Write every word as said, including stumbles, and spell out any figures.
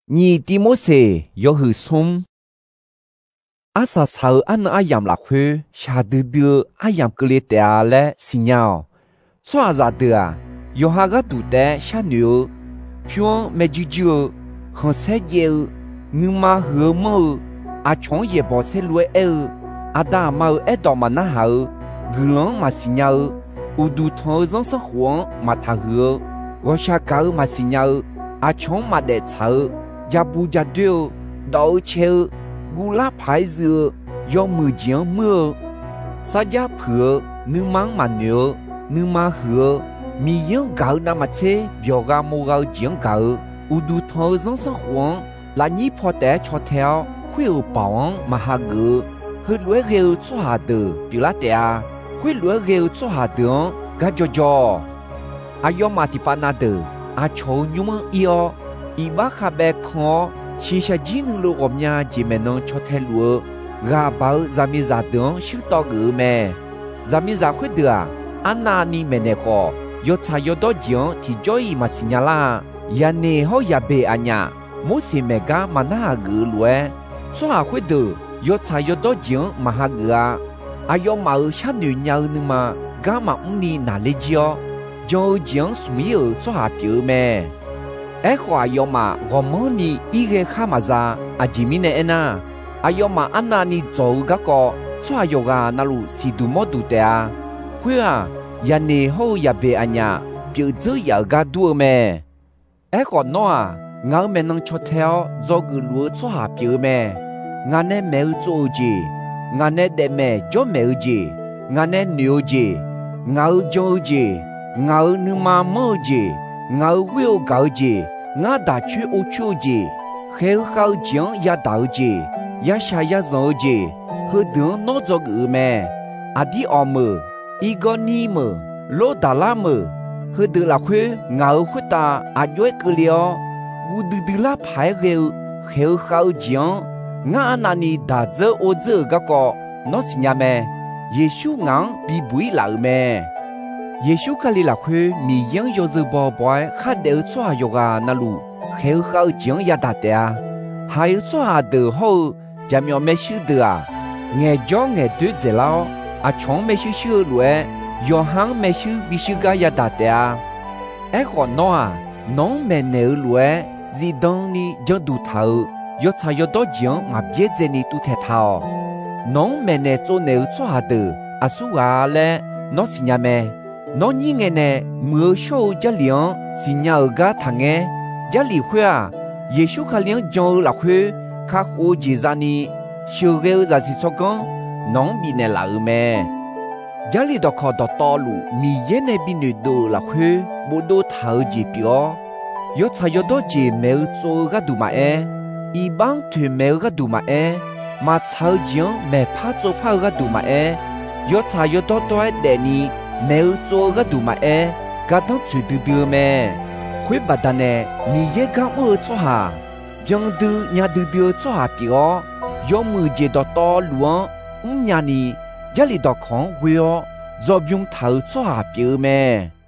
你蒂莫塞要去送。阿萨草安阿样拉去，下得得阿样格里达嘞新鸟，耍啥的啊？有哈个肚袋下牛，平没几久，很晒热，你妈和么？阿穷也不晒落儿，阿大毛爱到嘛那好，个人嘛新鸟，有肚头人生活嘛他和，我下高嘛新鸟，阿穷嘛得草，家不家丢，刀切。古拉牌子要木匠木，啥家婆你忙嘛牛，你妈和米样搞那么车，表个木搞匠搞，有度头人生活，那你破得出条，会有保安嘛哈个，会乱个做下的，比拉的啊，会乱个做下的，个叫叫，阿要嘛提巴那的，阿抽你们要，一把卡白看。新下几能路我们家姐妹能吃太路，阿包咱们家等修到个咩？咱们家会的啊，安那你没那个，要查要到钱，提交伊嘛新呀啦，呀你好呀别安呀，莫是没个嘛那个路诶，说下会的，要查要到钱嘛哈个啊，啊要嘛下女伢呢嘛，干嘛唔你哪里交，就钱什么有说下表咩？哎，话要嘛，我们你一个卡嘛咋？阿吉米呢？那，哎要嘛，安那你做个个，错有个那路是多么多的啊？会啊，人你好也别安呀，表子有个多咩？哎个喏啊，我们能出条做个路错下表咩？我呢没有做子，我呢得咩就没有子，我呢牛子，我做子，我你妈么子，我会有搞子。我打去乌秋节，还好讲也到节，也下也走节，和等哪做个咩？阿弟阿么，一个你么，老大拉么，和得拉去熬回答阿约个了，我得得拉排后，还好讲，我那里打着我这个个，那是呀咩？耶稣硬比不老咩？耶稣卡里拉去米样有着宝宝，还得抓有啊那路，还好讲也打的啊，还有抓的好，家苗没修的啊，眼讲眼对着了，啊床没修修路诶，药行没修必须个也打的啊，哎个喏啊，农没牛路诶，日当你将杜头，要查要多讲嘛别在你杜铁头，农没呢做牛抓的，啊苏啊嘞，那是呀咩？nó như ngày này mưa sâu giá liang xin nhau gà thằng nghe giá li khoa Giêsu khá liang cho là khoe khá khô chỉ ra ni siêu ghê ra si so con nóng bị này là mẹ giá li đó khó đó to lù mi ye này bị nữ đồ là khoe bộ đồ thảo chỉ biểu yo cha yo đó chỉ mèo cho gà đủ mà e y bang thuê mèo gà đủ mà e mà chao giang mẹ phá cho phá gà đủ mà e yo cha yo đó đó để ni mèo cho cái đủ mà e, cái thằng chơi đưa đưa mẹ, khuyết bà ta nè, mi ye cái mưa cho hà, yang đưa nhà đưa đưa cho hà biểu, yang mưa chế đó to luôn, um nhà ni, gia đình đó con huyo, do dùng thảo cho hà biểu mẹ.